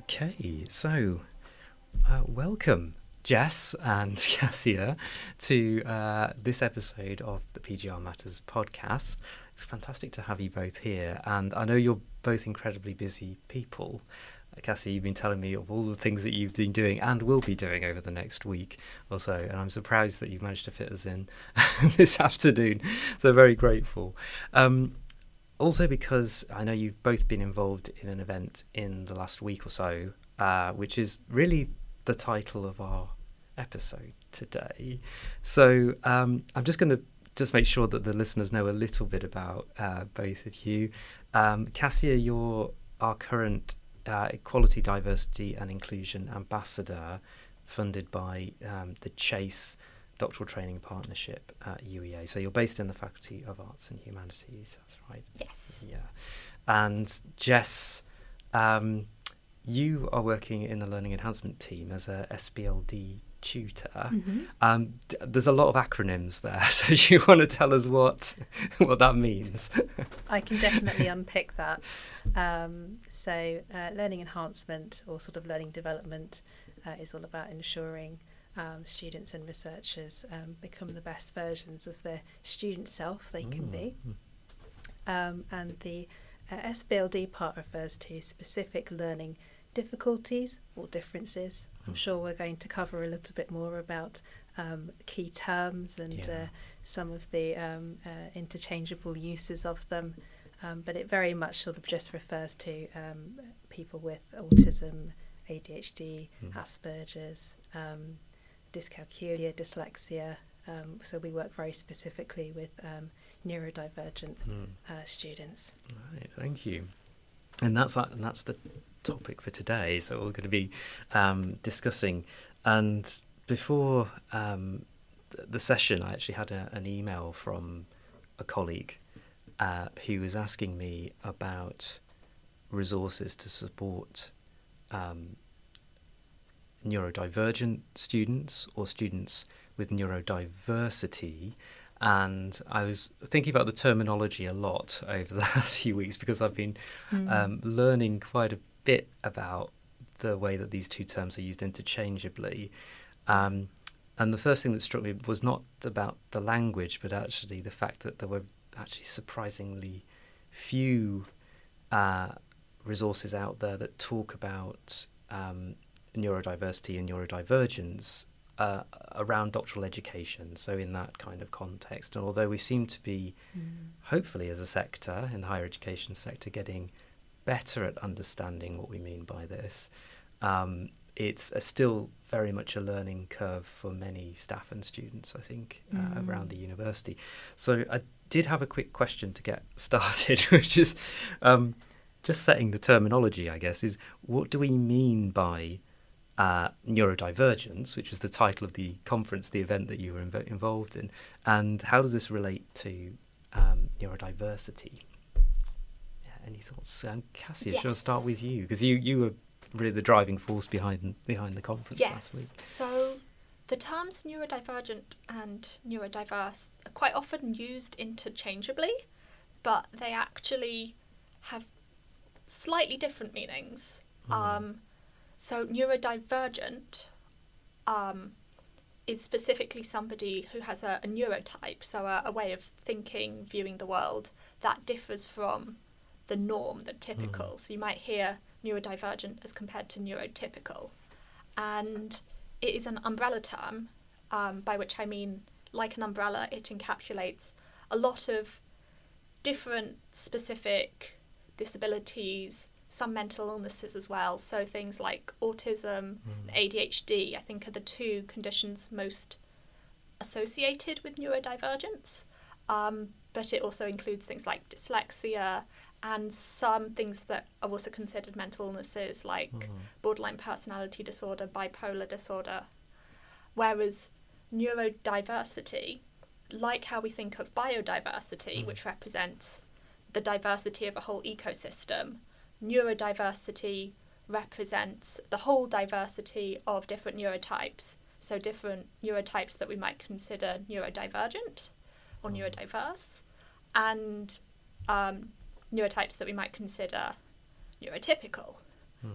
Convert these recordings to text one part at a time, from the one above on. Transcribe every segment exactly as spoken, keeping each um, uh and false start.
Okay, so uh, welcome, Jess and Cassia, to uh, this episode of the P G R Matters podcast. It's fantastic to have you both here, and I know you're both incredibly busy people. Cassia, you've been telling me of all the things that you've been doing and will be doing over the next week or so, and I'm surprised that you've managed to fit us in this afternoon, so very grateful. Um, Also because I know you've both been involved in an event in the last week or so, uh, which is really the title of our episode today. So um, I'm just going to just make sure that the listeners know a little bit about uh, both of you. Um, Cassia, you're our current uh, Equality, Diversity and Inclusion Ambassador, funded by um, the Chase Doctoral Training Partnership at U E A. So you're based in the Faculty of Arts and Humanities, that's right? Yes. Yeah. And Jess, um, you are working in the Learning Enhancement team as a S B L D tutor. Mm-hmm. Um, d- there's a lot of acronyms there, so do you want to tell us what what that means? I can definitely unpick that. Um, so uh, learning enhancement, or sort of learning development, uh, is all about ensuring Um, students and researchers um, become the best versions of their student self they can be. Um, and the uh, S B L D part refers to specific learning difficulties or differences. I'm sure we're going to cover a little bit more about um, key terms and yeah. uh, some of the um, uh, interchangeable uses of them. Um, but it very much sort of just refers to um, people with autism, A D H D, mm. Asperger's, um, dyscalculia, dyslexia. Um, so we work very specifically with um, neurodivergent mm. uh, students. Right, thank you. And that's and that's the topic for today. So we're going to be um, discussing. And before um, the session, I actually had a, an email from a colleague uh, who was asking me about resources to support Um, neurodivergent students or students with neurodiversity, and I was thinking about the terminology a lot over the last few weeks because I've been mm. um, learning quite a bit about the way that these two terms are used interchangeably. Um, and the first thing that struck me was not about the language, but actually the fact that there were actually surprisingly few uh, resources out there that talk about um, neurodiversity and neurodivergence uh, around doctoral education, so in that kind of context. And although we seem to be, mm. hopefully as a sector, in the higher education sector, getting better at understanding what we mean by this, um, it's a still very much a learning curve for many staff and students, I think, uh, mm. around the university. So I did have a quick question to get started, which is um, just setting the terminology, I guess, is what do we mean by Uh, neurodivergence, which was the title of the conference, the event that you were inv- involved in, and how does this relate to um, neurodiversity? Yeah, any thoughts? Um, Cassia, yes. shall I start with you? Because you, you were really the driving force behind behind the conference yes. last week. So the terms neurodivergent and neurodiverse are quite often used interchangeably, but they actually have slightly different meanings. Mm. Um, So neurodivergent um, is specifically somebody who has a, a neurotype, so a, a way of thinking, viewing the world, that differs from the norm, the typical. Mm. So you might hear neurodivergent as compared to neurotypical. And it is an umbrella term, um, by which I mean, like an umbrella, it encapsulates a lot of different specific disabilities, some mental illnesses as well, so things like autism mm. and A D H D, I think, are the two conditions most associated with neurodivergence, um, but it also includes things like dyslexia and some things that are also considered mental illnesses like mm. borderline personality disorder, bipolar disorder, whereas neurodiversity, like how we think of biodiversity, mm. which represents the diversity of a whole ecosystem, neurodiversity represents the whole diversity of different neurotypes. So different neurotypes that we might consider neurodivergent or mm. neurodiverse, and um, neurotypes that we might consider neurotypical. Mm.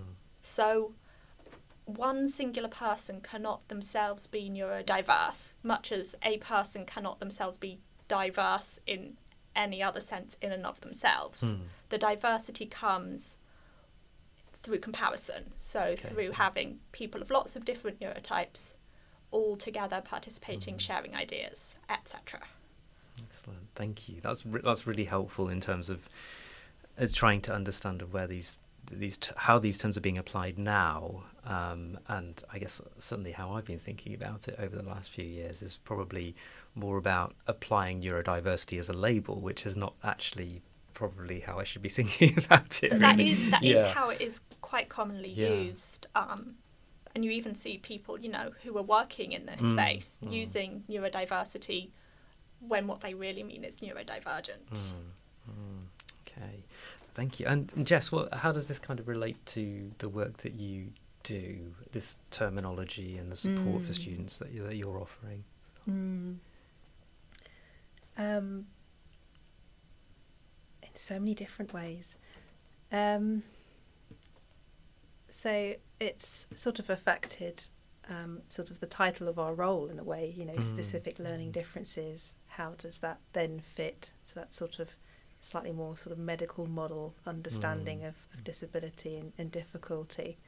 So one singular person cannot themselves be neurodiverse, much as a person cannot themselves be diverse in any other sense in and of themselves. Mm. The diversity comes through comparison, so okay. through having people of lots of different neurotypes all together participating, mm. sharing ideas, et cetera. Excellent, thank you. That's re- that's really helpful in terms of uh, trying to understand where these these t- how these terms are being applied now, um, and I guess certainly how I've been thinking about it over the last few years is probably more about applying neurodiversity as a label, which is not actually probably how I should be thinking about it. But really. that is that yeah. is how it is quite commonly yeah. used. Um, And you even see people, you know, who are working in this mm, space mm. using neurodiversity when what they really mean is neurodivergent. Mm, mm, okay, thank you. And Jess, what, how does this kind of relate to the work that you do, this terminology and the support mm. for students that, you, that you're offering? Mm. Um, in so many different ways. Um, so it's sort of affected um, sort of the title of our role in a way, you know, mm. specific learning differences. How does that then fit? So that sort of slightly more sort of medical model understanding mm. of, of disability and, and difficulty.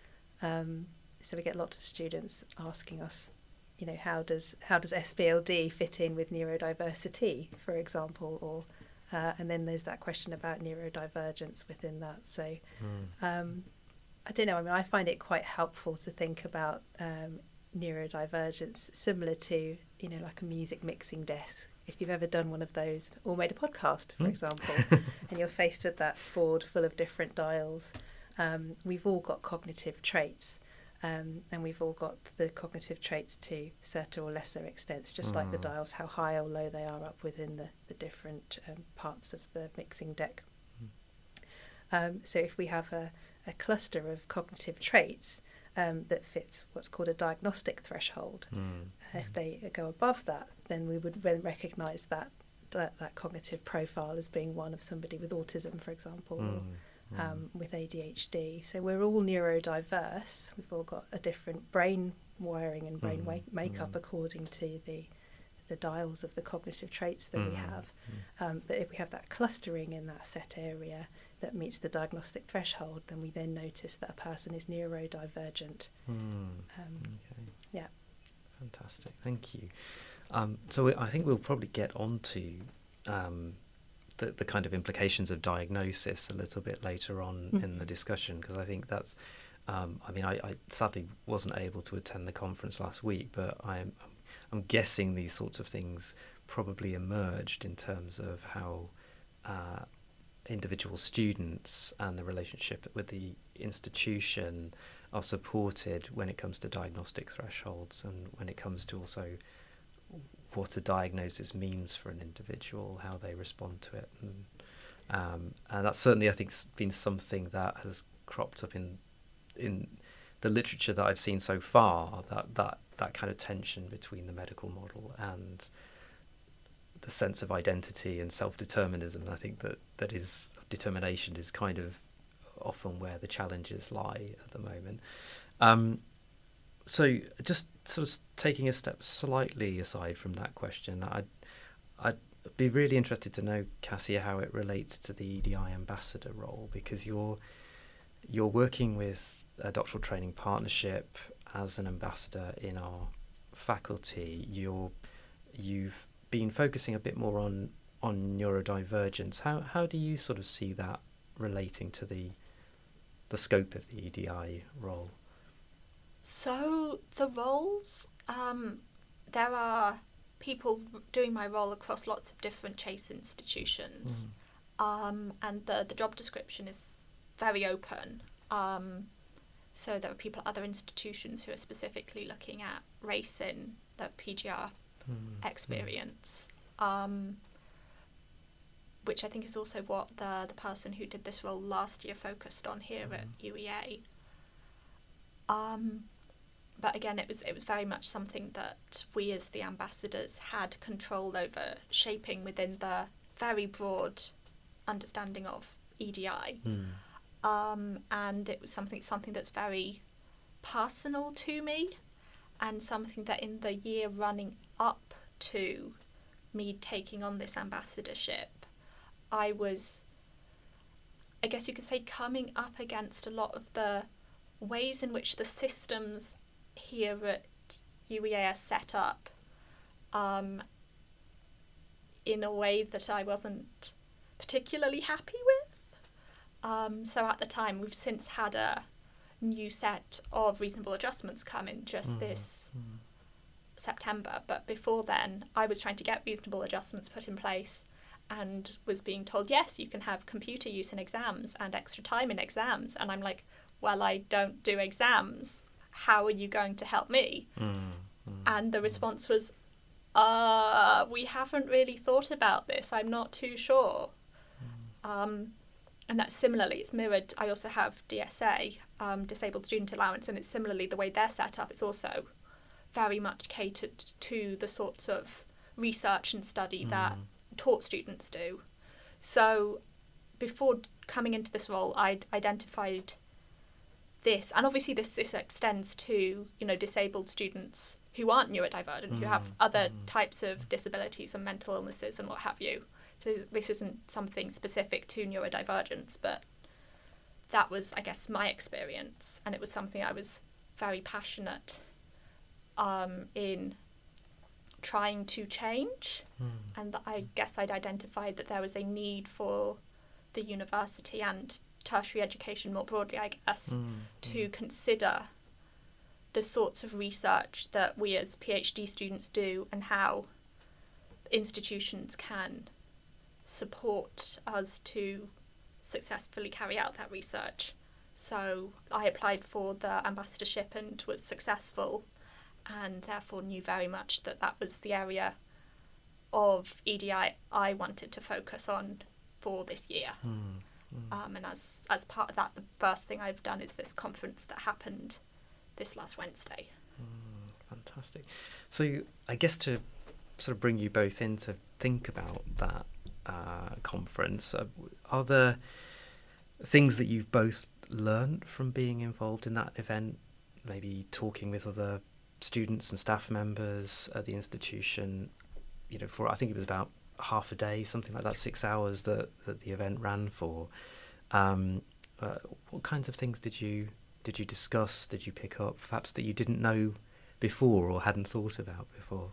Um, so we get a lot of students asking us, you know, how does how does S B L D fit in with neurodiversity, for example, or uh, and then there's that question about neurodivergence within that. So mm. um, I don't know. I mean, I find it quite helpful to think about um, neurodivergence similar to, you know, like a music mixing desk. If you've ever done one of those or made a podcast, for mm. example, and you're faced with that board full of different dials, um, we've all got cognitive traits. Um, and we've all got the cognitive traits to certain or lesser extents, just mm. like the dials, how high or low they are up within the, the different um, parts of the mixing deck. Mm. Um, so if we have a, a cluster of cognitive traits um, that fits what's called a diagnostic threshold, mm. uh, if they go above that, then we would then recognise that, that that cognitive profile as being one of somebody with autism, for example, mm. or Um, with A D H D. So we're all neurodiverse. We've all got a different brain wiring and brain mm, wa- makeup mm. according to the the dials of the cognitive traits that mm, we have. Mm. Um, but if we have that clustering in that set area that meets the diagnostic threshold, then we then notice that a person is neurodivergent. Mm, um, okay. Yeah. Fantastic. Thank you. Um, so we, I think we'll probably get on to um, The, the kind of implications of diagnosis a little bit later on mm. in the discussion, because I think that's, um, I mean, I, I sadly wasn't able to attend the conference last week, but I'm, I'm guessing these sorts of things probably emerged in terms of how uh, individual students and the relationship with the institution are supported when it comes to diagnostic thresholds and when it comes to also what a diagnosis means for an individual, how they respond to it. And, um, and that's certainly, I think, been something that has cropped up in in the literature that I've seen so far, that, that, that kind of tension between the medical model and the sense of identity and self-determinism. I think that, that is, determination is kind of often where the challenges lie at the moment. Um, So just sort of taking a step slightly aside from that question, I'd, I'd be really interested to know, Cassia, how it relates to the E D I ambassador role, because you're you're working with a doctoral training partnership as an ambassador in our faculty. You're you've been focusing a bit more on on neurodivergence. How how do you sort of see that relating to the the scope of the E D I role? So the roles, um, there are people doing my role across lots of different Chase institutions, mm. um, and the, the job description is very open. Um, so there are people at other institutions who are specifically looking at race in the P G R mm. experience, um, which I think is also what the, the person who did this role last year focused on here mm. at U E A. Um, but again, it was it was very much something that we as the ambassadors had control over shaping within the very broad understanding of E D I. Mm. um, and it was something something that's very personal to me, and something that in the year running up to me taking on this ambassadorship, I was, I guess you could say, coming up against a lot of the ways in which the systems here at U E A are set up um, in a way that I wasn't particularly happy with. Um, so at the time, we've since had a new set of reasonable adjustments come in just mm. this mm. September, but before then I was trying to get reasonable adjustments put in place and was being told, yes, you can have computer use in exams and extra time in exams, and I'm like, well, I don't do exams, how are you going to help me? Mm. Mm. And the response was, uh, we haven't really thought about this, I'm not too sure. Mm. Um, and that's similarly, it's mirrored. I also have D S A, um, Disabled Student Allowance, and it's similarly the way they're set up. It's also very much catered to the sorts of research and study mm. that taught students do. So before coming into this role, I'd identified this, and obviously this, this extends to, you know, disabled students who aren't neurodivergent, mm. who have other mm. types of disabilities and mental illnesses and what have you. So this isn't something specific to neurodivergence, but that was, I guess, my experience, and it was something I was very passionate um, in trying to change, mm. and that I guess I'd identified that there was a need for the university and tertiary education more broadly, I guess, mm. to mm. consider the sorts of research that we as PhD students do and how institutions can support us to successfully carry out that research. So I applied for the ambassadorship and was successful, and therefore knew very much that that was the area of E D I I wanted to focus on for this year. Mm, mm. Um, and as as part of that, the first thing I've done is this conference that happened this last Wednesday. Mm, fantastic. So I guess to sort of bring you both in to think about that uh, conference, uh, are there things that you've both learned from being involved in that event, maybe talking with other students and staff members at the institution, you know, for I think it was about half a day, something like that, six hours that, that the event ran for. Um, uh, what kinds of things did you did you discuss, did you pick up, perhaps that you didn't know before or hadn't thought about before?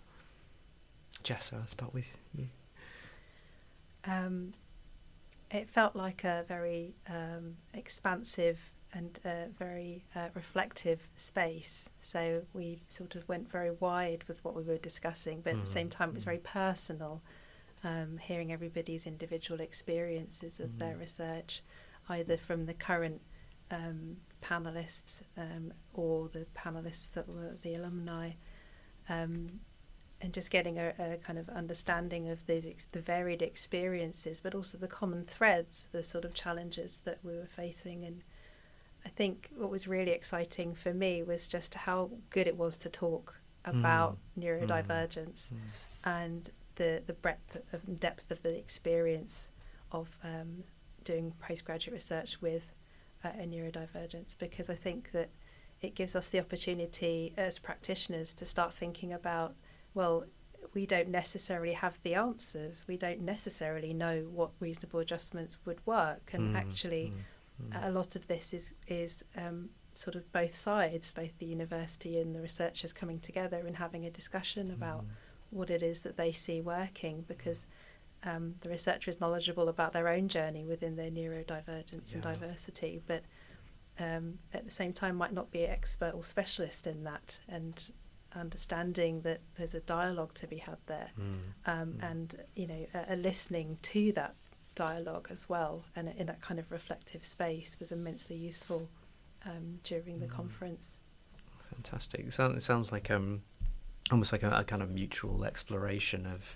Jess, I'll start with you. Um, it felt like a very um, expansive and a very uh, reflective space. So we sort of went very wide with what we were discussing, but mm. at the same time it was very personal, um, hearing everybody's individual experiences of mm. their research, either from the current um, panellists um, or the panellists that were the alumni, um, and just getting a, a kind of understanding of these ex- the varied experiences, but also the common threads, the sort of challenges that we were facing. And I think what was really exciting for me was just how good it was to talk about mm. neurodivergence mm. and the, the breadth of depth of the experience of um, doing postgraduate research with uh, a neurodivergence, because I think that it gives us the opportunity as practitioners to start thinking about, well, we don't necessarily have the answers. We don't necessarily know what reasonable adjustments would work. And mm, actually, mm, mm. a lot of this is, is um, sort of both sides, both the university and the researchers coming together and having a discussion about mm. what it is that they see working, because um, the researcher is knowledgeable about their own journey within their neurodivergence yeah. and diversity, but um, at the same time might not be an expert or specialist in that, and understanding that there's a dialogue to be had there, mm. Um, mm. and you know a, a listening to that dialogue as well, and in that kind of reflective space was immensely useful um, during the mm. conference. Fantastic. It sounds, it sounds like um almost like a, a kind of mutual exploration of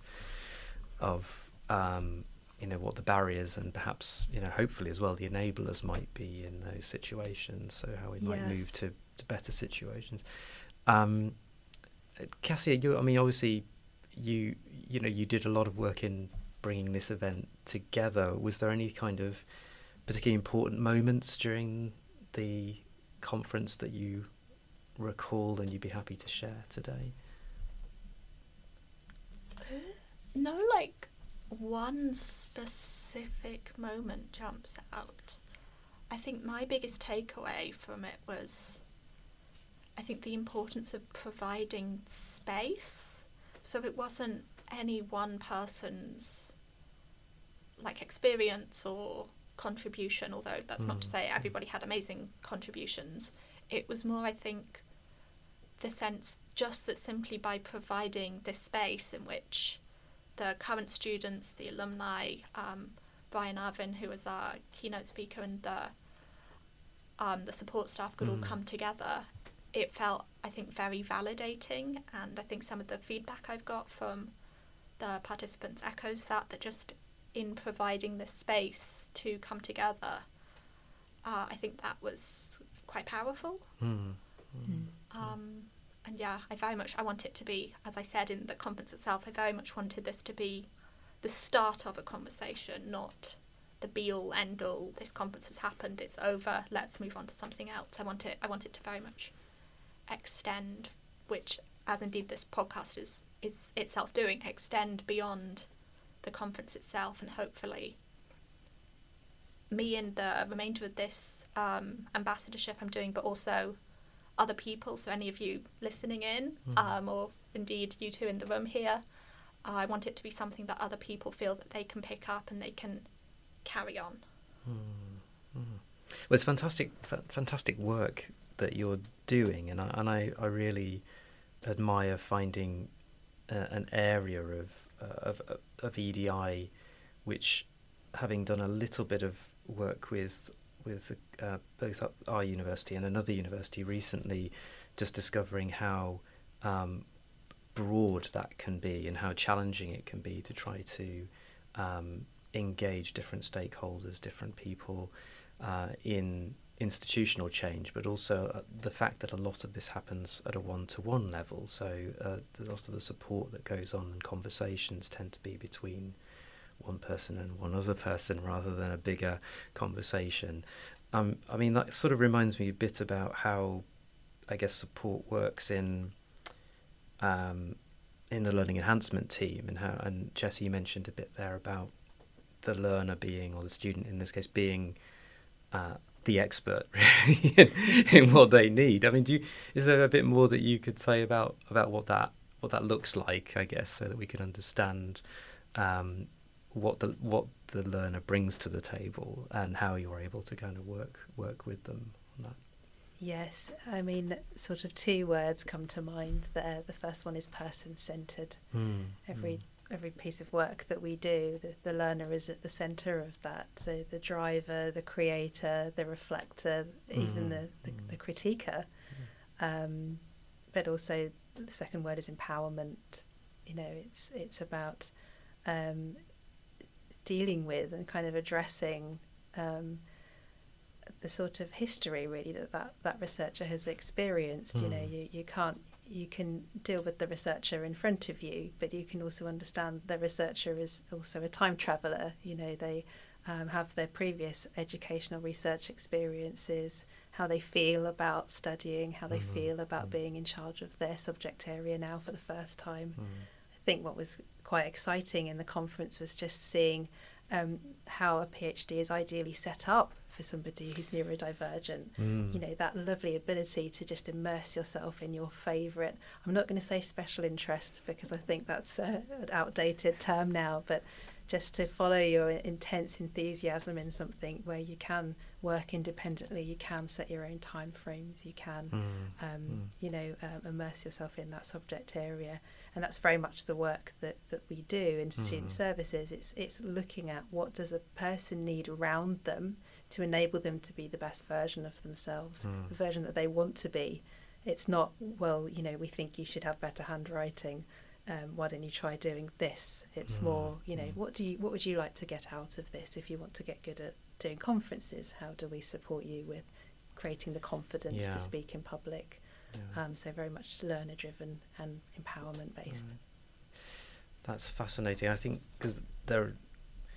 of um you know what the barriers and perhaps you know hopefully as well the enablers might be in those situations, so how we might yes. move to, to better situations. um Cassia, you, I mean, obviously, you you know, you did a lot of work in bringing this event together. Was there any kind of particularly important moments during the conference that you recall and you'd be happy to share today? No, like one specific moment jumps out. I think my biggest takeaway from it was, I think, the importance of providing space. So it wasn't any one person's like experience or contribution, although that's mm. not to say everybody had amazing contributions. It was more, I think, the sense just that simply by providing this space in which the current students, the alumni, um, Brian Arvin, who was our keynote speaker, and the um, the support staff could mm. all come together, it felt, I think, very validating. And I think some of the feedback I've got from the participants echoes that, that just in providing this space to come together, uh, I think that was quite powerful. Mm. Mm. Um, and yeah, I very much, I want it to be, as I said in the conference itself, I very much wanted this to be the start of a conversation, not the be-all, end-all, this conference has happened, it's over, let's move on to something else. I want it, I want it to very much extend, which, as indeed this podcast is, is itself doing, extend beyond the conference itself, and hopefully me and the remainder of this um, ambassadorship I'm doing, but also other people, so any of you listening in, mm. um, or indeed you two in the room here, uh, I want it to be something that other people feel that they can pick up and they can carry on. Mm. Mm. Well, it's fantastic, f- fantastic work that you're doing, and I, and I, I really admire finding uh, an area of, uh, of of E D I, which, having done a little bit of work with with uh, both our university and another university recently, just discovering how um, broad that can be and how challenging it can be to try to um, engage different stakeholders, different people uh, in institutional change, but also uh, the fact that a lot of this happens at a one-to-one level. So uh, a lot of the support that goes on and conversations tend to be between one person and one other person rather than a bigger conversation. Um, I mean, that sort of reminds me a bit about how, I guess, support works in um, in the learning enhancement team, and how, and Jessie, you mentioned a bit there about the learner being, or the student in this case, being uh, the expert really in, in what they need. I mean, do you, is there a bit more that you could say about about what that what that looks like, I guess, so that we can understand um, what the what the learner brings to the table and how you're able to kind of work work with them on that? Yes, I mean, sort of two words come to mind there. The first one is person-centred. Mm. Every mm. every piece of work that we do, the, the learner is at the centre of that. So the driver, the creator, the reflector, mm. even the, the, mm. the critiquer. Mm. Um, but also the second word is empowerment. You know, it's it's about um, dealing with and kind of addressing um, the sort of history really that, that that researcher has experienced. Mm. You know, you, you can't you can deal with the researcher in front of you, but you can also understand the researcher is also a time traveller. You know, they um, have their previous educational research experiences, how they feel about studying, how they mm-hmm. feel about mm. being in charge of their subject area now for the first time. Mm. I think what was quite exciting in the conference was just seeing um, how a PhD is ideally set up for somebody who's neurodivergent. Mm. You know, that lovely ability to just immerse yourself in your favourite, I'm not going to say special interest because I think that's uh, an outdated term now, but just to follow your intense enthusiasm in something where you can work independently, you can set your own time frames, you can, mm. Um, mm. you know, um, immerse yourself in that subject area. And that's very much the work that, that we do in student mm. services. It's it's looking at what does a person need around them to enable them to be the best version of themselves, mm. the version that they want to be. It's not, well, you know, we think you should have better handwriting. Um, why don't you try doing this? It's mm. more, you know, mm. what do you, what would you like to get out of this? If you want to get good at doing conferences, how do we support you with creating the confidence yeah. to speak in public? Yeah. Um, so very much learner driven and empowerment based. Mm. That's fascinating. I think because there,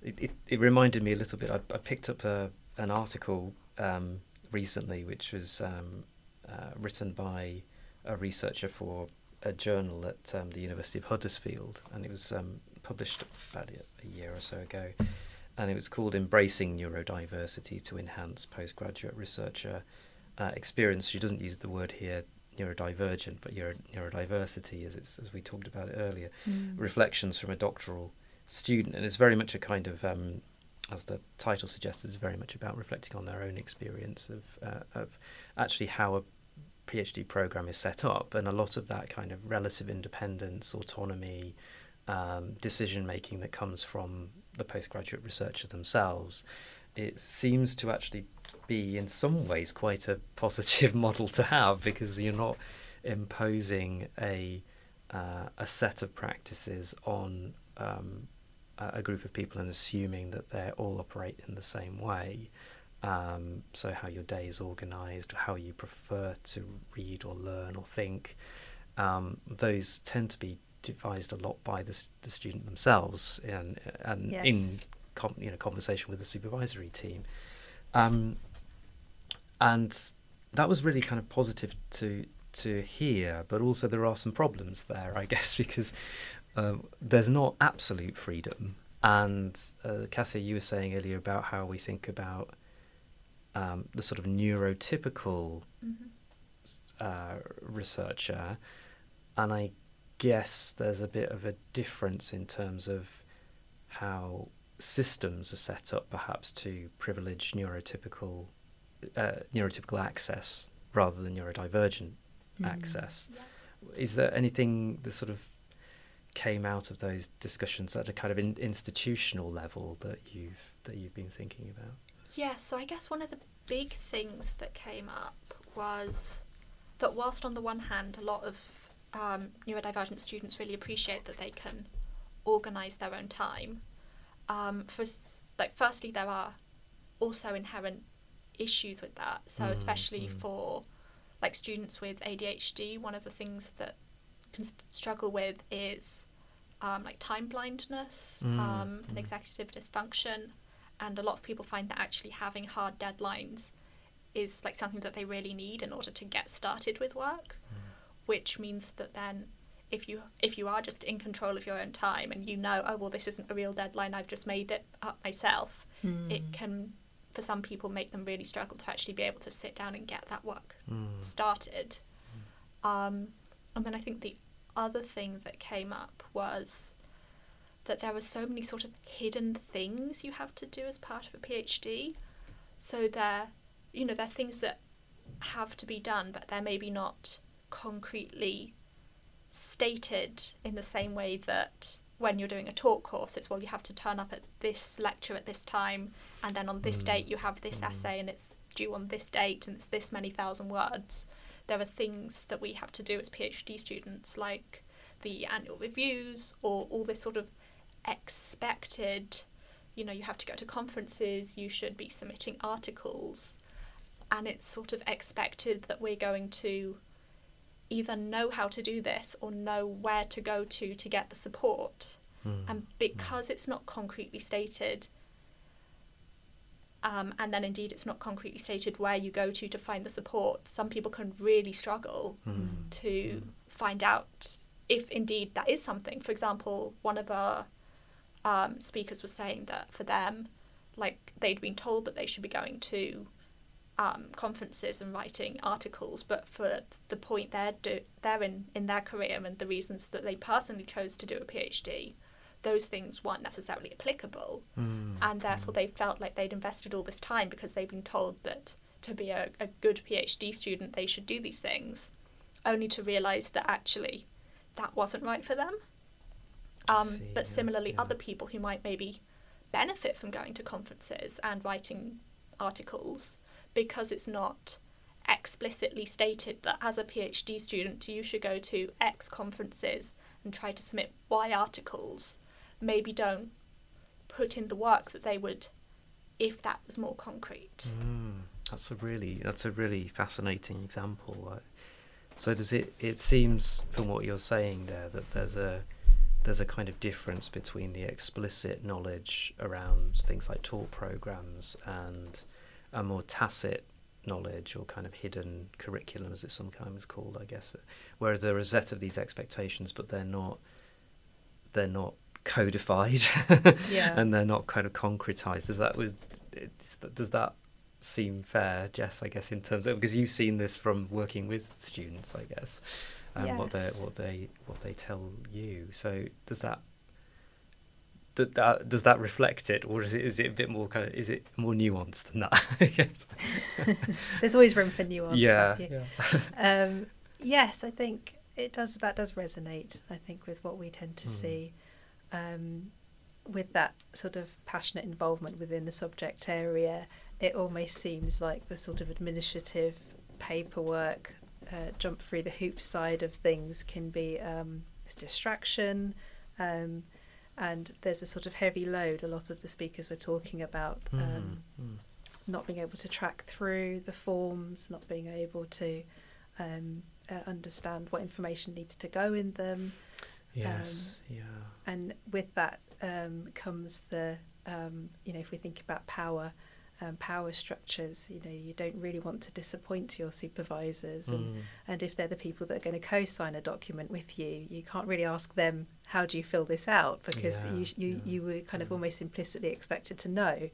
it, it, it reminded me a little bit. I, I picked up a, an article um, recently, which was um, uh, written by a researcher for a journal at um, the University of Huddersfield, and it was um, published about a year or so ago, and it was called "Embracing Neurodiversity to Enhance Postgraduate Researcher uh, Experience." She doesn't use the word here neurodivergent, but neuro- neurodiversity, as it's, as we talked about it earlier. Mm. Reflections from a doctoral student, and it's very much a kind of, um, as the title suggests, it's very much about reflecting on their own experience of uh, of actually how a PhD program is set up, and a lot of that kind of relative independence, autonomy, um, decision making that comes from the postgraduate researcher themselves. It seems to actually be in some ways quite a positive model to have, because you're not imposing a uh, a set of practices on um, a group of people and assuming that they all operate in the same way. Um, so how your day is organised, how you prefer to read or learn or think, um, those tend to be devised a lot by the, the student themselves, and and yes. in com- you know conversation with the supervisory team. Um, and that was really kind of positive to to hear, but also there are some problems there, I guess, because uh, there's not absolute freedom. And uh, Cassia, you were saying earlier about how we think about um, the sort of neurotypical mm-hmm. uh, researcher, and I guess there's a bit of a difference in terms of how systems are set up, perhaps to privilege neurotypical uh, neurotypical access rather than neurodivergent mm. access. Yeah. Is there anything that sort of came out of those discussions at a kind of in, institutional level that you've that you've been thinking about? Yeah, so I guess one of the big things that came up was that whilst on the one hand a lot of um, neurodivergent students really appreciate that they can organise their own time, um, for like firstly there are also inherent issues with that. So mm, especially mm. for like students with A D H D, one of the things that can st- struggle with is um, like time blindness mm, um, and mm. executive dysfunction, and a lot of people find that actually having hard deadlines is like something that they really need in order to get started with work, mm. which means that then if you if you are just in control of your own time and you know, oh well, this isn't a real deadline, I've just made it up myself, mm. it can for some people make them really struggle to actually be able to sit down and get that work mm. started. Mm. Um, and then I think the other thing that came up was that there are so many sort of hidden things you have to do as part of a PhD. So they're, you know, they're things that have to be done, but they're maybe not concretely stated in the same way that when you're doing a talk course, it's, well, you have to turn up at this lecture at this time, and then on this mm. date you have this mm. essay, and it's due on this date, and it's this many thousand words. There are things that we have to do as PhD students, like the annual reviews, or all this sort of expected, you know, you have to go to conferences, you should be submitting articles, and it's sort of expected that we're going to either know how to do this or know where to go to to get the support. Mm. And because mm. it's not concretely stated, um, and then indeed it's not concretely stated where you go to to find the support, some people can really struggle mm. to mm. find out if indeed that is something. For example, one of our um, speakers was saying that for them, like, they'd been told that they should be going to Um, conferences and writing articles, but for the point they're do- they're in in their career and the reasons that they personally chose to do a PhD, those things weren't necessarily applicable, mm. and therefore mm. they felt like they'd invested all this time because they'd been told that to be a, a good PhD student they should do these things, only to realise that actually that wasn't right for them. Um, see, but similarly, yeah. other people who might maybe benefit from going to conferences and writing articles, because it's not explicitly stated that as a PhD student you should go to X conferences and try to submit Y articles, maybe don't put in the work that they would if that was more concrete. Mm, that's a really that's a really fascinating example. So does it it seems from what you're saying there that there's a there's a kind of difference between the explicit knowledge around things like taught programs and a more tacit knowledge or kind of hidden curriculum, as it's sometimes called, I guess, where there are a set of these expectations, but they're not they're not codified, yeah. and they're not kind of concretized. Does that was does that seem fair, Jess? I guess in terms of, because you've seen this from working with students, I guess, and um, yes. what they what they what they tell you. So does that Does that, does that reflect it, or is it is it a bit more kind of is it more nuanced than that? I guess. There's always room for nuance. Yeah, yeah. um, yes, I think it does. That does resonate. I think with what we tend to mm. see, um, with that sort of passionate involvement within the subject area, it almost seems like the sort of administrative paperwork, uh, jump through the hoops side of things can be um, it's distraction. Um, And there's a sort of heavy load. A lot of the speakers were talking about um, mm, mm. not being able to track through the forms, not being able to um, uh, understand what information needs to go in them. Yes, um, yeah. And with that um, comes the, um, you know, if we think about power, um, power structures, you know, you don't really want to disappoint your supervisors. And, mm. and if they're the people that are going to co-sign a document with you, you can't really ask them, how do you fill this out? Because yeah, you you, yeah, you were kind yeah. of almost implicitly expected to know.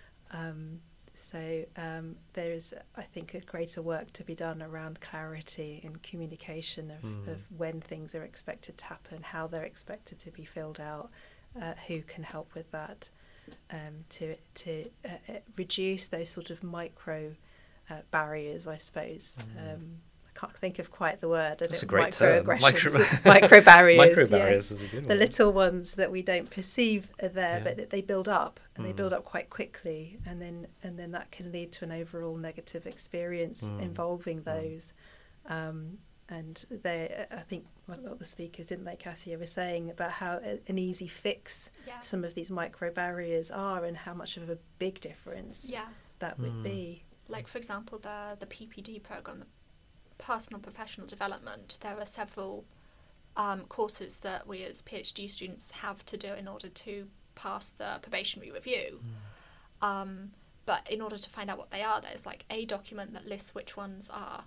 Um, so um, there is, I think, a greater work to be done around clarity and communication of, mm. of when things are expected to happen, how they're expected to be filled out, uh, who can help with that. Um, to to uh, reduce those sort of micro uh, barriers, I suppose. Mm. Um, I can't think of quite the word. That's a great term. Micro, micro barriers. Micro barriers yes. is a good one. The little ones that we don't perceive are there, yeah. but they build up, and mm. they build up quite quickly, and then and then that can lead to an overall negative experience mm. involving those. Mm. Um, And they, I think a lot of the speakers, didn't they, Cassia, were saying about how a, an easy fix yeah. some of these micro barriers are, and how much of a big difference yeah. that would mm. be. Like, for example, the the P P D program, the Personal Professional Development. There are several um, courses that we as PhD students have to do in order to pass the probationary review. Mm. Um, but in order to find out what they are, there's like a document that lists which ones are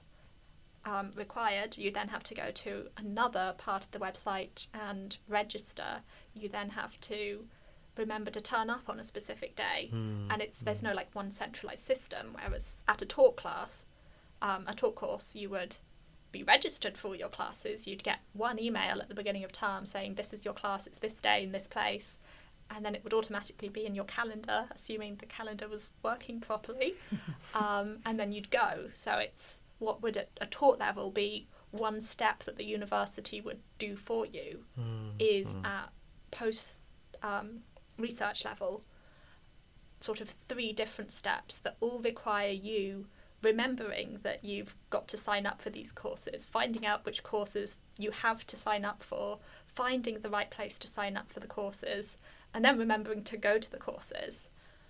Um, required. You then have to go to another part of the website and register. You then have to remember to turn up on a specific day, mm. and it's there's no like one centralized system. Whereas at a taught class, um, a taught course, you would be registered for your classes. You'd get one email at the beginning of term saying this is your class, it's this day in this place, and then it would automatically be in your calendar, assuming the calendar was working properly, um, and then you'd go. So it's what would at a taught level be one step that the university would do for you mm, is mm. at post um, research level sort of three different steps that all require you remembering that you've got to sign up for these courses, finding out which courses you have to sign up for, finding the right place to sign up for the courses, and then remembering to go to the courses.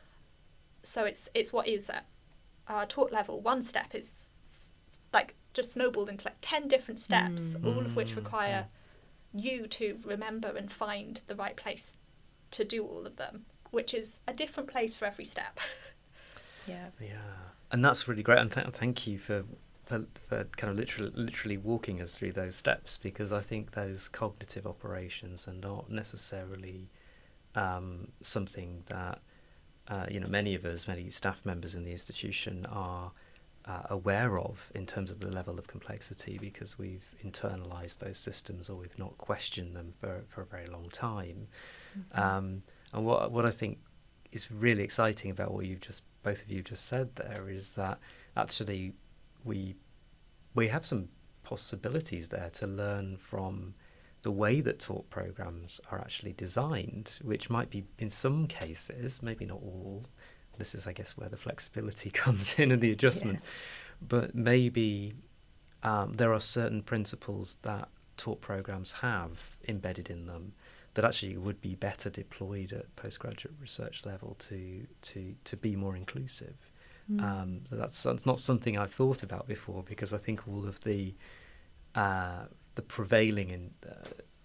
So it's it's what is at uh, taught level. One step is like just snowballed into like ten different steps, mm. all of which require mm. you to remember and find the right place to do all of them, which is a different place for every step. Yeah. Yeah. And that's really great. And th- thank you for, for for kind of literally literally walking us through those steps, because I think those cognitive operations are not necessarily um, something that uh, you know many of us, many staff members in the institution are Uh, aware of in terms of the level of complexity, because we've internalized those systems or we've not questioned them for, for a very long time. Mm-hmm. Um, and what what I think is really exciting about what you've just both of you just said there is that actually we we have some possibilities there to learn from the way that taught programs are actually designed, which might be in some cases, maybe not all. This is, I guess, where the flexibility comes in and the adjustments. Yeah. But maybe um, there are certain principles that taught programs have embedded in them that actually would be better deployed at postgraduate research level to to, to be more inclusive. Mm. Um, that's, that's not something I've thought about before, because I think all of the uh, the prevailing in, uh,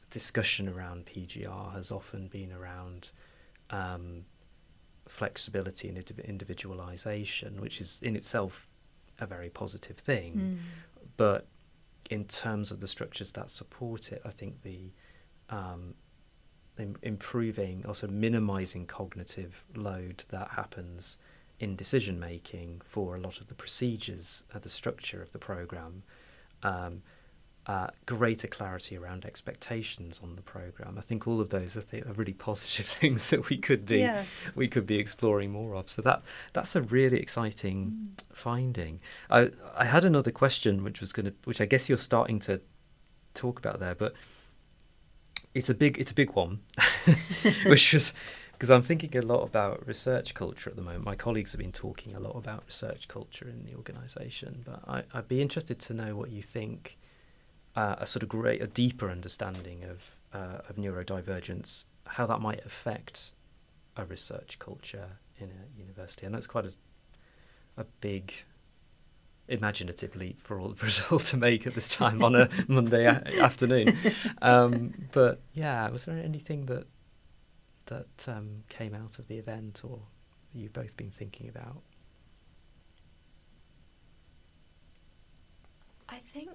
discussion around P G R has often been around um, flexibility and indiv- individualization, which is in itself a very positive thing. Mm. But in terms of the structures that support it, I think the um, im- improving, also minimizing cognitive load that happens in decision making for a lot of the procedures, uh, the structure of the program, um, uh, greater clarity around expectations on the program. I think all of those I think are really positive things that we could be Yeah. we could be exploring more of. So that that's a really exciting mm. finding. I I had another question which was going to, which I guess you're starting to talk about there, but it's a big it's a big one, which was. Because I'm thinking a lot about research culture at the moment. My colleagues have been talking a lot about research culture in the organisation, but I, I'd be interested to know what you think, uh, a sort of great, a deeper understanding of uh, of neurodivergence, how that might affect a research culture in a university. And that's quite a, a big, imaginative leap for all of us all to make at this time on a Monday a- afternoon. Um, but yeah, was there anything that that um, came out of the event, or you've both been thinking about? I think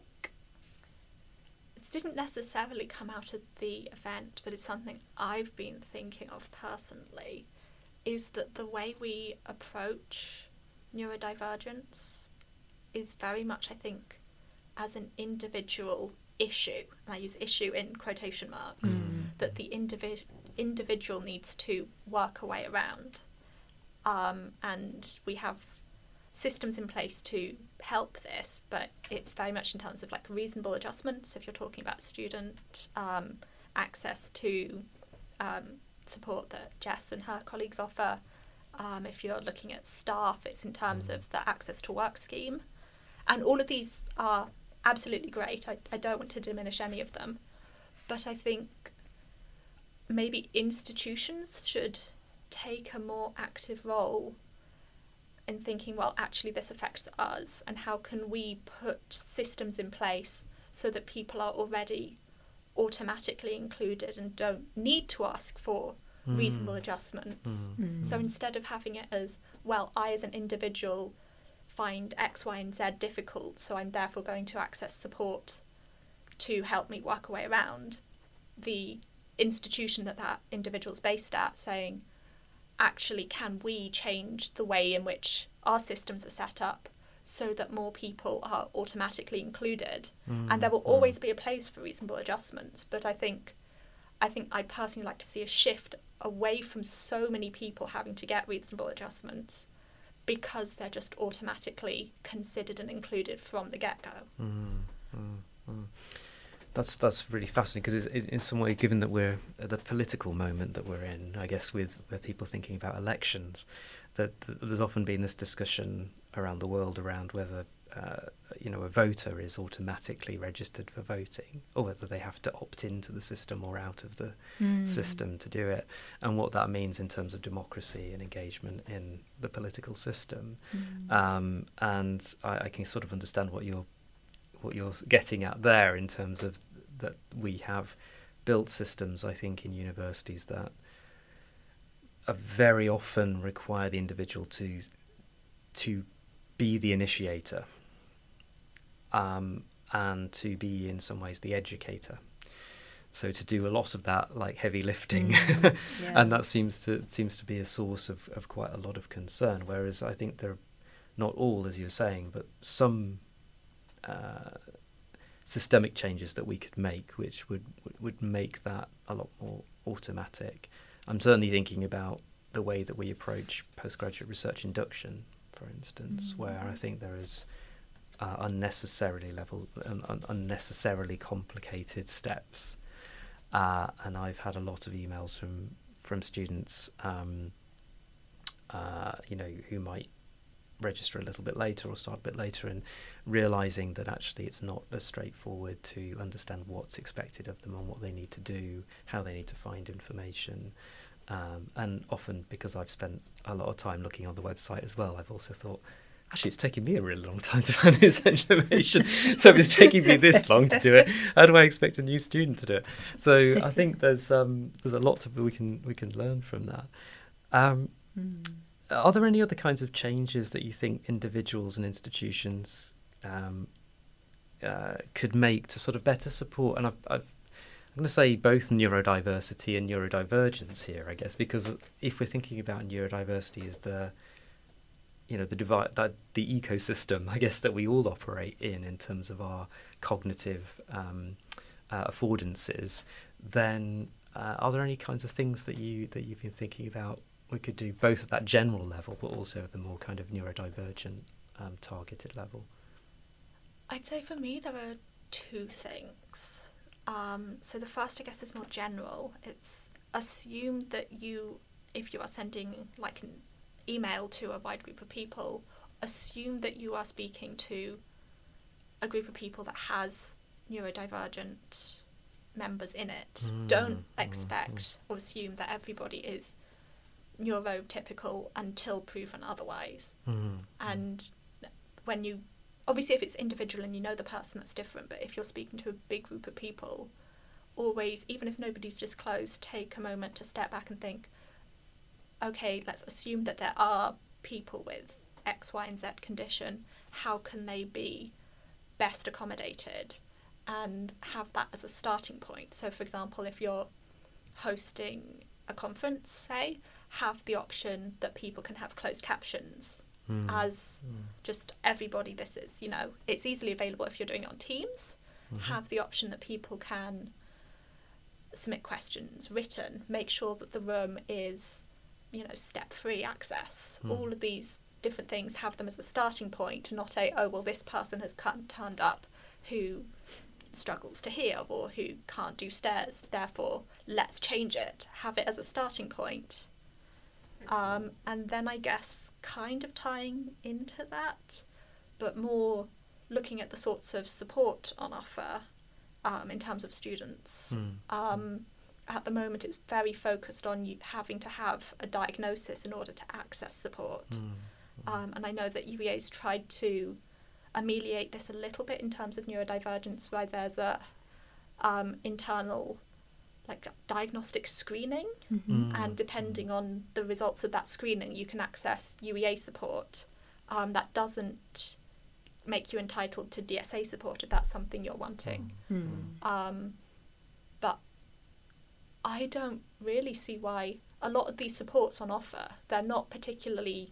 it didn't necessarily come out of the event, but it's something I've been thinking of personally, is that the way we approach neurodivergence is very much, I think, as an individual issue, and I use issue in quotation marks, Mm. that the individual individual needs to work a way around. Um, and we have systems in place to help this, but it's very much in terms of like reasonable adjustments. If you're talking about student um, access to um, support that Jess and her colleagues offer, um, if you're looking at staff, it's in terms of the access to work scheme. And all of these are absolutely great. I, I don't want to diminish any of them. But I think maybe institutions should take a more active role in thinking, well, actually this affects us, and how can we put systems in place so that people are already automatically included and don't need to ask for mm. reasonable adjustments. Mm. So instead of having it as, well, I as an individual find X, Y and Z difficult, so I'm therefore going to access support to help me work a way around, the institution that that individual's based at saying, actually, can we change the way in which our systems are set up so that more people are automatically included? Mm, and there will mm. always be a place for reasonable adjustments, but I think I think I'd personally like to see a shift away from so many people having to get reasonable adjustments because they're just automatically considered and included from the get-go. Mm, mm, mm. That's that's really fascinating, because in, in some way, given that we're at the political moment that we're in, I guess, with, with people thinking about elections, that, that there's often been this discussion around the world around whether uh, you know a voter is automatically registered for voting, or whether they have to opt into the system or out of the mm. system to do it, and what that means in terms of democracy and engagement in the political system. Mm. Um, and I, I can sort of understand what you're what you're getting at there, in terms of that we have built systems, I think, in universities that are very often require the individual to to be the initiator, um, and to be in some ways the educator. So to do a lot of that, like heavy lifting, mm, yeah. and that seems to seems to be a source of, of quite a lot of concern. Whereas I think there are not all, as you were saying, but some Uh, systemic changes that we could make, which would, would would make that a lot more automatic. I'm certainly thinking about the way that we approach postgraduate research induction, for instance, mm-hmm. where I think there is uh, unnecessarily level, un- un- unnecessarily complicated steps, uh, and I've had a lot of emails from from students, um, uh, you know, who might register a little bit later or start a bit later, and realising that actually it's not as straightforward to understand what's expected of them and what they need to do, how they need to find information. Um, and often, because I've spent a lot of time looking on the website as well, I've also thought, actually, it's taking me a really long time to find this information. So if it's taking me this long to do it, how do I expect a new student to do it? So I think there's um, there's a lot of we can we can learn from that. Um, mm. Are there any other kinds of changes that you think individuals and institutions um, uh, could make to sort of better support? And I've, I've, I'm going to say both neurodiversity and neurodivergence here, I guess, because if we're thinking about neurodiversity as the you know the divide that the ecosystem, I guess, that we all operate in in terms of our cognitive um, uh, affordances, then uh, are there any kinds of things that you that you've been thinking about we could do both at that general level, but also at the more kind of neurodivergent, um, targeted level? I'd say for me there are two things. Um, so the first, I guess, is more general. It's assume that you, if you are sending like an email to a wide group of people, assume that you are speaking to a group of people that has neurodivergent members in it. Mm, Don't expect mm, or assume that everybody is neurotypical until proven otherwise. Mm, and when you, obviously if it's individual and you know the person, that's different, but if you're speaking to a big group of people, always, even if nobody's disclosed, take a moment to step back and think, okay, let's assume that there are people with X, Y, and Z condition. How can they be best accommodated? And have that as a starting point. So, for example, if you're hosting a conference, say, have the option that people can have closed captions mm. as mm. just everybody. This is, you know, it's easily available if you're doing it on Teams. Mm-hmm. Have the option that people can submit questions written. Make sure that the room is, you know, step-free access. Mm. All of these different things, have them as a starting point, not a, oh, well, this person has come, turned up who struggles to hear or who can't do stairs, therefore let's change it. Have it as a starting point. Um, and then I guess kind of tying into that, but more looking at the sorts of support on offer um, in terms of students. Mm. Um, at the moment it's very focused on you having to have a diagnosis in order to access support. Mm. Mm. Um, and I know that U E A's tried to ameliorate this a little bit in terms of neurodivergence, where there's a um, internal like diagnostic screening, mm-hmm. mm. and depending on the results of that screening you can access U E A support. Um, that doesn't make you entitled to D S A support if that's something you're wanting. Mm. Um, but I don't really see why a lot of these supports on offer, they're not particularly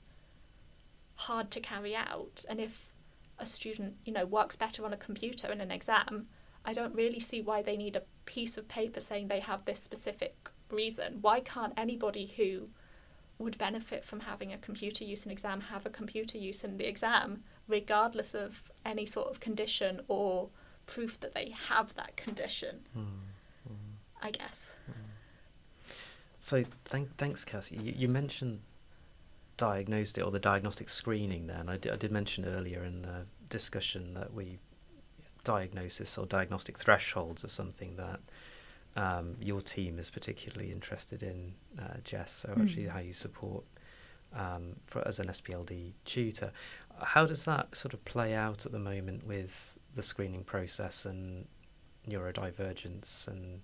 hard to carry out, and if a student, you know, works better on a computer in an exam, I don't really see why they need a piece of paper saying they have this specific reason. Why can't anybody who would benefit from having a computer use in exam have a computer use in the exam, regardless of any sort of condition or proof that they have that condition? Mm. Mm. I guess. Mm. So thank, thanks, Cassie. You, you mentioned diagnosed it, or the diagnostic screening there, and I did, I did mention earlier in the discussion that we diagnosis or diagnostic thresholds are something that um, your team is particularly interested in, uh, Jess, so mm. actually how you support um, for, as an S P L D tutor. How does that sort of play out at the moment with the screening process and neurodivergence and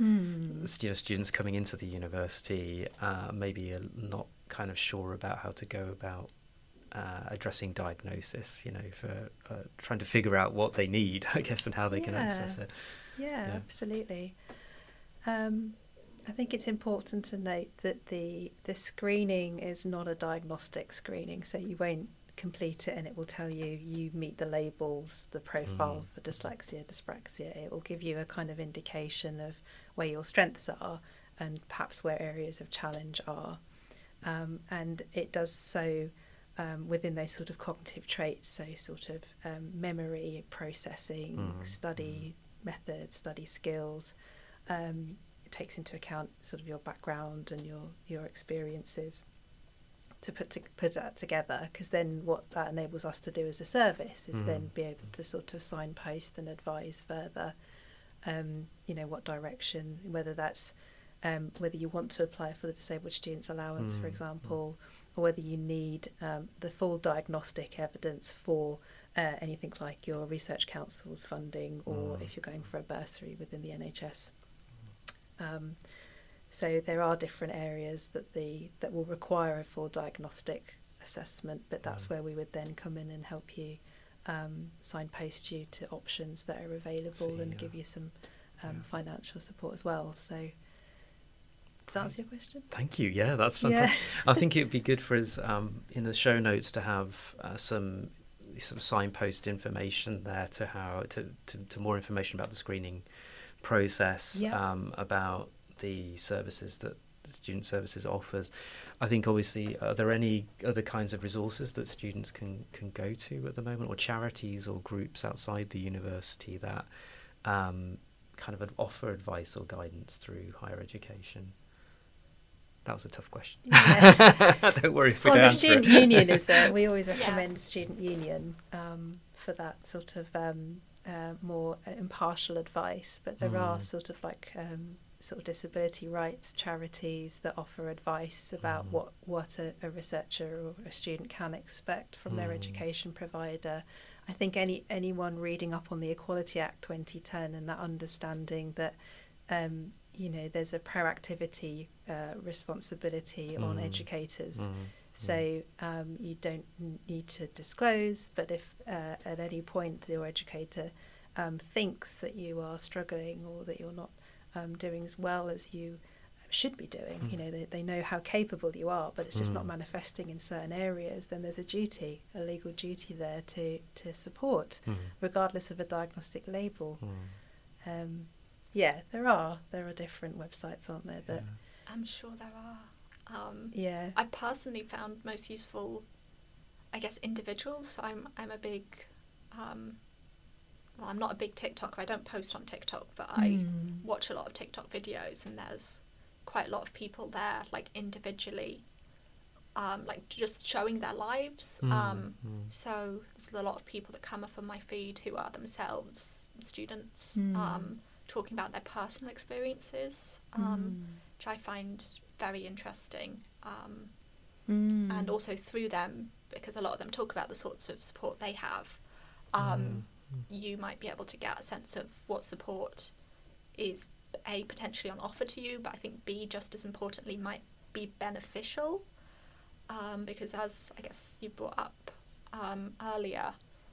mm. you know, students coming into the university uh, maybe are not kind of sure about how to go about uh, addressing diagnosis, you know, for uh, trying to figure out what they need, I guess, and how they yeah. can access it. Yeah, yeah. absolutely. Um, I think it's important to note that the the screening is not a diagnostic screening, so you won't complete it and it will tell you you meet the labels, the profile mm. for dyslexia, dyspraxia. It will give you a kind of indication of where your strengths are and perhaps where areas of challenge are. Um, and it does so um, within those sort of cognitive traits, so sort of um, memory, processing, mm. study mm. methods, study skills. Um, it takes into account sort of your background and your, your experiences to put to put that together, because then what that enables us to do as a service is mm. then be able to sort of signpost and advise further, um, you know, what direction, whether that's Um, whether you want to apply for the disabled students allowance, mm. for example, or whether you need um, the full diagnostic evidence for uh, anything like your research council's funding, or Mm. if you're going for a bursary within the N H S. Um, so there are different areas that the that will require a full diagnostic assessment, but that's Mm. where we would then come in and help you, um, signpost you to options that are available See, and yeah. give you some um, Yeah. financial support as well. So does that answer your question? Thank you. Yeah, that's Yeah. fantastic. I think it'd be good for us um, in the show notes to have uh, some sort of signpost information there to how to, to, to more information about the screening process, Yeah. um, about the services that the Student Services offers. I think obviously, are there any other kinds of resources that students can, can go to at the moment, or charities or groups outside the university that um, kind of offer advice or guidance through higher education? That was a tough question. Yeah. Don't worry if we Well, don't the answer student it. union is a, we always Yeah. recommend student union um, for that sort of um, uh, more impartial advice, but there are Mm. sort of like um, sort of disability rights charities that offer advice about Mm. what what a, a researcher or a student can expect from their Mm. education provider. I think any anyone reading up on the Equality Act twenty ten and that understanding that um, you know there's a proactivity uh, responsibility on Mm. educators. Mm. So um, you don't n- need to disclose, but if uh, at any point your educator um, thinks that you are struggling or that you're not um, doing as well as you should be doing, Mm. you know, they, they know how capable you are, but it's just not Mm. manifesting in certain areas, then there's a duty, a legal duty there to, to support, Mm. regardless of a diagnostic label. Mm. Um, yeah, there are. There are different websites, aren't there, that, I'm sure there are. Um, yeah. I personally found most useful, I guess, individuals. So I'm I'm a big, um, well, I'm not a big TikToker. I don't post on TikTok, but I Mm. watch a lot of TikTok videos, and there's quite a lot of people there, like individually, um, like just showing their lives. Mm. Um, Mm. so there's a lot of people that come up on my feed who are themselves students, Mm. um, talking about their personal experiences, um, Mm. which I find very interesting. Um, Mm. and also through them, because a lot of them talk about the sorts of support they have, um, you might be able to get a sense of what support is, A, potentially on offer to you, but I think B, just as importantly, might be beneficial. Um, because as I guess you brought up um, earlier,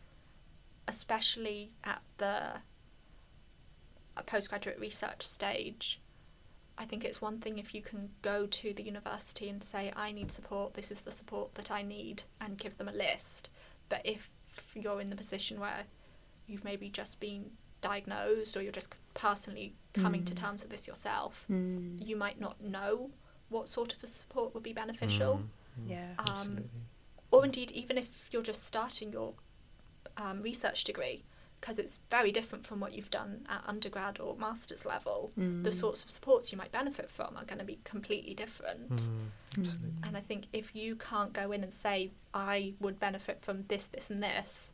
especially at the uh, postgraduate research stage, I think it's one thing if you can go to the university and say, I need support, this is the support that I need, and give them a list. But if you're in the position where you've maybe just been diagnosed, or you're just personally coming to Mm. terms with this yourself, Mm. you might not know what sort of a support would be beneficial. Mm. Yeah. Um, Absolutely. Or indeed, even if you're just starting your um, research degree, because it's very different from what you've done at undergrad or master's level, Mm. the sorts of supports you might benefit from are going to be completely different. Mm. Absolutely. And I think if you can't go in and say, I would benefit from this, this and this,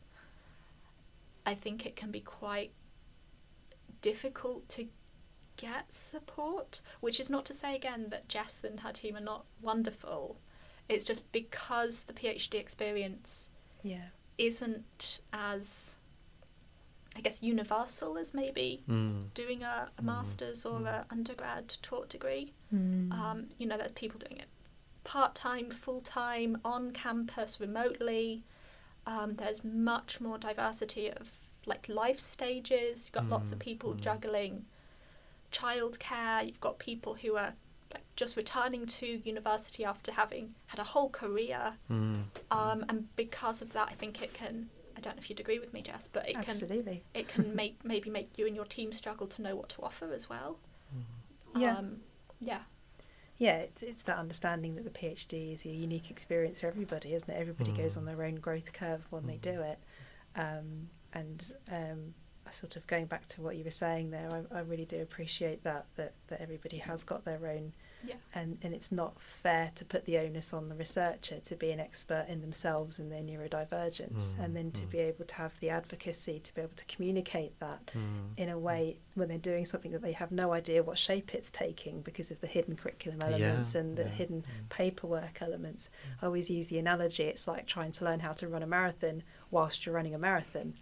I think it can be quite difficult to get support, which is not to say again that Jess and her team are not wonderful. It's just because the PhD experience Yeah. isn't as, I guess, universal as maybe Mm. doing a, a Mm. master's or a undergrad taught degree. Mm. Um, you know, there's people doing it part-time, full-time, on campus, remotely. Um, there's much more diversity of like life stages. You've got lots of Mm, people mm. juggling childcare. You've got people who are like just returning to university after having had a whole career. Mm. Um, and because of that, I think it can, I don't know if you'd agree with me, Jess, but it can Absolutely. it can make maybe make you and your team struggle to know what to offer as well. Yeah. Um, yeah. Yeah, it's, it's that understanding that the PhD is a unique experience for everybody, isn't it? Everybody goes Mm. on their own growth curve when they do it. Um, and um, sort of going back to what you were saying there, I, I really do appreciate that, that, that everybody has got their own Yeah. And, and it's not fair to put the onus on the researcher to be an expert in themselves and their neurodivergence, Mm, and then to mm. be able to have the advocacy to be able to communicate that Mm. in a way when they're doing something that they have no idea what shape it's taking because of the hidden curriculum elements Yeah, and the yeah, hidden mm. paperwork elements. I always use the analogy, it's like trying to learn how to run a marathon whilst you're running a marathon.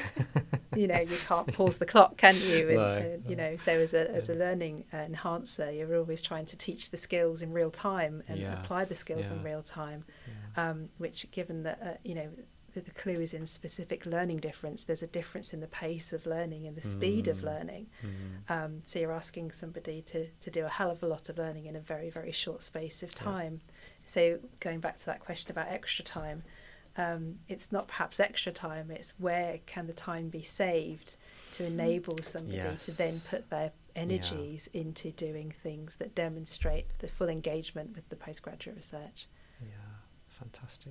You know, you can't pause the clock, can you? And, No, and, you no. know, so as a as a Yeah. learning uh, enhancer, you're always trying to teach the skills in real time and Yes, apply the skills in yeah. real time. Yeah. Um, which, given that uh, you know, the, the clue is in specific learning difference. There's a difference in the pace of learning and the speed of Mm. learning. Mm. Um, so you're asking somebody to to do a hell of a lot of learning in a very very short space of Yeah. time. So going back to that question about extra time. Um, it's not perhaps extra time, it's where can the time be saved to enable somebody to then Yes. put their energies into doing things that demonstrate the full engagement with the postgraduate research. Yeah, fantastic.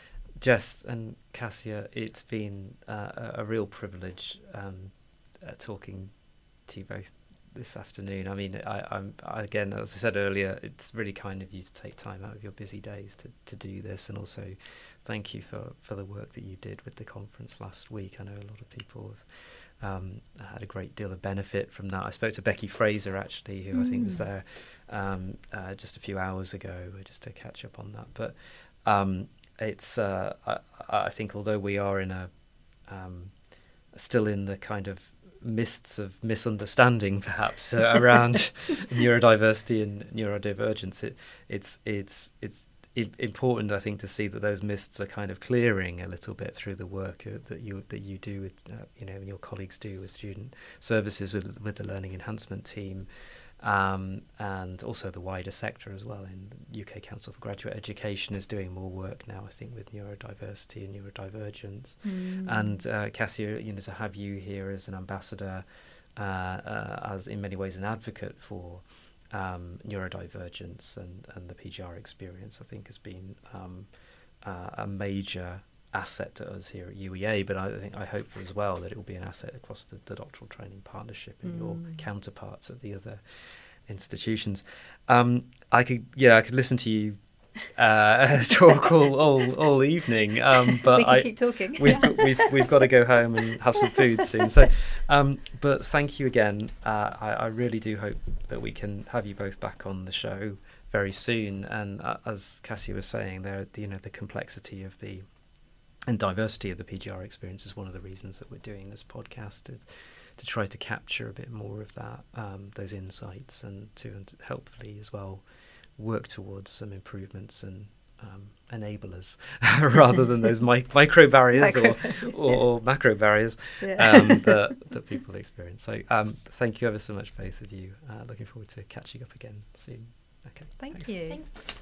Jess and Cassia, it's been uh, a, a real privilege um, uh, talking to you both this afternoon. I mean, I, I'm I, again, as I said earlier, it's really kind of you to take time out of your busy days to, to do this, and also thank you for, for the work that you did with the conference last week. I know a lot of people have um, had a great deal of benefit from that. I spoke to Becky Fraser, actually, who I think was Mm. there um, uh, just a few hours ago, just to catch up on that. But um, it's, uh, I, I think although we are in a, um, still in the kind of mists of misunderstanding perhaps uh, around neurodiversity and neurodivergence, it, it's, it's, it's, i- important, I think, to see that those mists are kind of clearing a little bit through the work uh, that you that you do with uh, you know, and your colleagues do with student services, with with the learning enhancement team, um, and also the wider sector as well. In U K Council for Graduate Education is doing more work now, I think, with neurodiversity and neurodivergence. Mm. And uh, Cassia, you know, to have you here as an ambassador, uh, uh, as in many ways an advocate for Um, neurodivergence and, and the P G R experience, I think, has been um, uh, a major asset to us here at U E A. But I think I hope for as well that it will be an asset across the, the doctoral training partnership and Mm. your counterparts at the other institutions. Um, I could, yeah, I could listen to you uh, talk all, all all evening, um, but we can I, keep talking. we've, got, we've we've got to go home and have some food soon. So, um, but thank you again. Uh, I, I really do hope that we can have you both back on the show very soon. And uh, as Cassie was saying, there, you know, the complexity of the and diversity of the P G R experience is one of the reasons that we're doing this podcast, to, to try to capture a bit more of that, um, those insights, and to and hopefully as well work towards some improvements and um, enablers rather than those mic- micro barriers Micro or, barriers, or, yeah. or macro barriers Yeah. um, that, that people experience. So um, thank you ever so much, both of you. Uh, looking forward to catching up again soon. Okay. Thank thanks. you. Thanks.